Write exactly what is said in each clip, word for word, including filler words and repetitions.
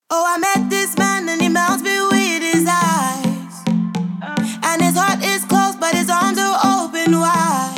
Oh, I met this man and he melts me with his eyes. And his heart is closed, but his arms are open wide.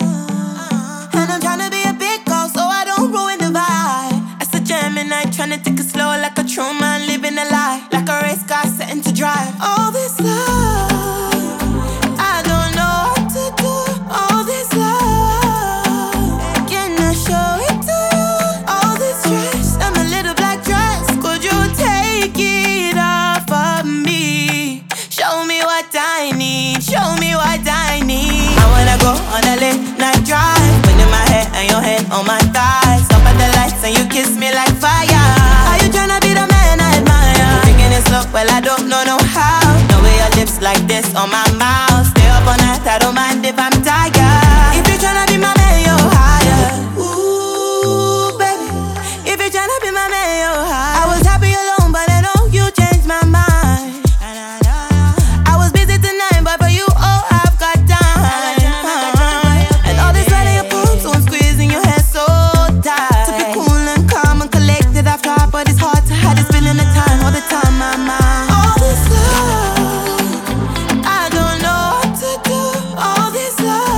And I'm tryna be a big girl so I don't ruin the vibe. As a Gemini, tryna take it slow like a true man living a lie. Like a race car setting to drive. All this love, I don't know what to do. All this love, can I show it to you? All this stress, I'm a little black dress. Could you take it off of me? Show me what I need, show me what I need. I wanna go on a late night drive, putting my head and your head on my thighs. Up at the lights and you kiss me like fire. Are you tryna be the man I admire? Thinking it's love, well I don't know no how. No way your lips like this on my mouth. Stay up all night, I don't mind if I'm tired. If you're tryna be my man, you're higher. Ooh, baby, if you're tryna be my man, you're higher. I was happy alone, but I know you changed my mind. I was busy tonight, but for you, oh, I've got time. And all this sweat in your palms, so I'm squeezing your hair so tight. To be cool and calm and collected, I've tried, but it's hard to hide this feeling of time all the time, my mind. All this love, I don't know what to do. All this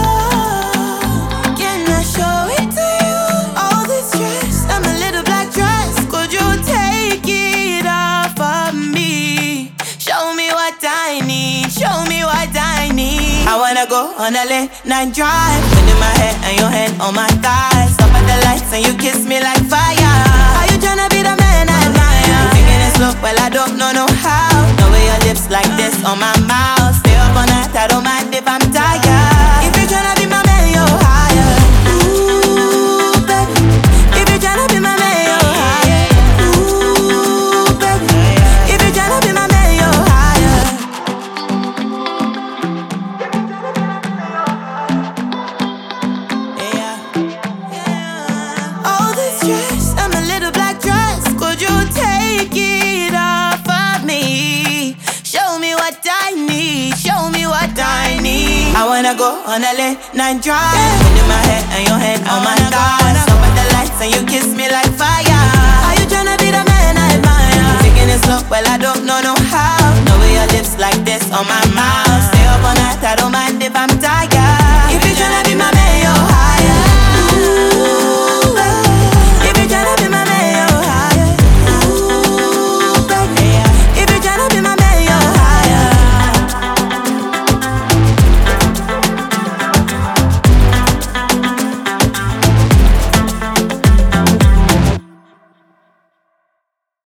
love, can I show it to you? All this stress, I'm a little black dress. Could you take it off of me? Show me what I need, show me what I need. I wanna go on a late night drive, putting my head and your head on my thighs. Up at the lights and you kiss me like fire. Are you tryna be the man I admire? Thinking it's love, well I don't know no how. No way your lips like this on my mouth. Stay up all night, I don't mind if I'm tired. If you're tryna be my man, you're higher. Ooh, baby, if you're tryna be my man, you're higher. Ooh, baby, if you're tryna be my man, you're higher. Yeah, yeah. All this stress, I'm a little black dress. Could you take it off of me? Show me what I need, show me what I need. I wanna go on a late night drive, putting my head and your head on my thighs. Up at the lights and you kiss me like fire. Are you tryna be the man I admire? Thinking it's love, well I don't know